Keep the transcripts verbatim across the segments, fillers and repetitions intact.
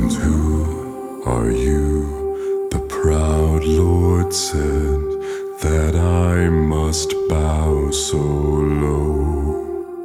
And who are you? The proud Lord said that I must bow so low.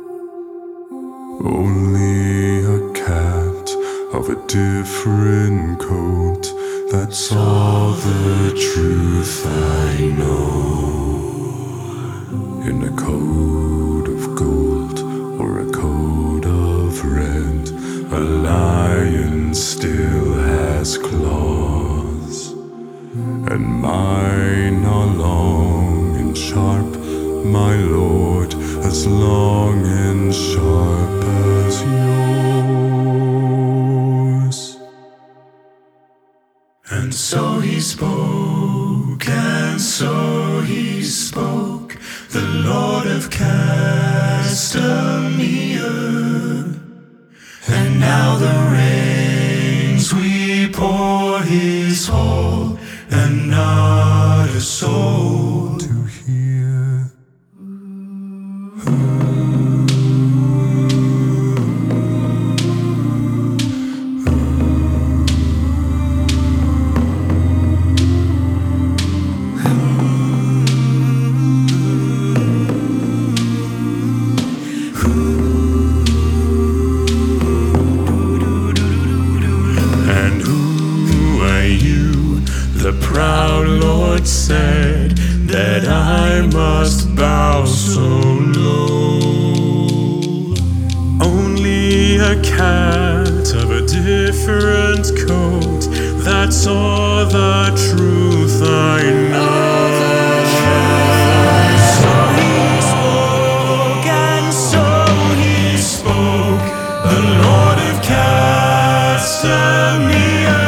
Only a cat of a different coat, that's all the truth I know. In a coat of gold or a coat of red, a lion still has claws, and mine are long and sharp, my lord, as long and sharp as yours. And so he spoke, and so he spoke, the Lord of Castamere. And now the rains we pour his hall, and not a soul to hear. The proud Lord said that I must bow so low. Only a cat of a different coat, that's all the truth I know. So he spoke, and so he spoke, the Lord of Castamere.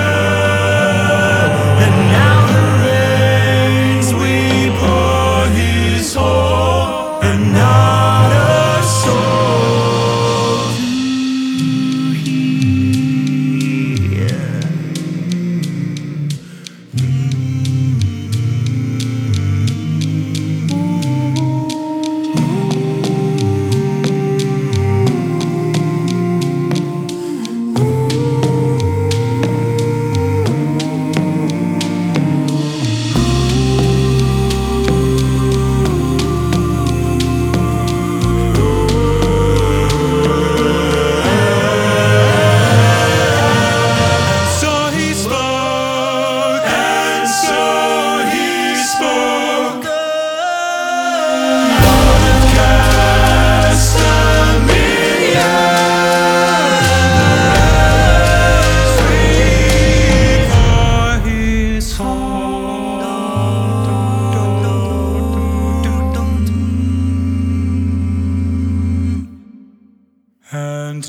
And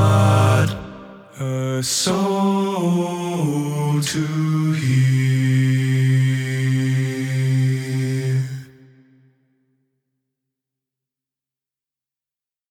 not a soul to hear.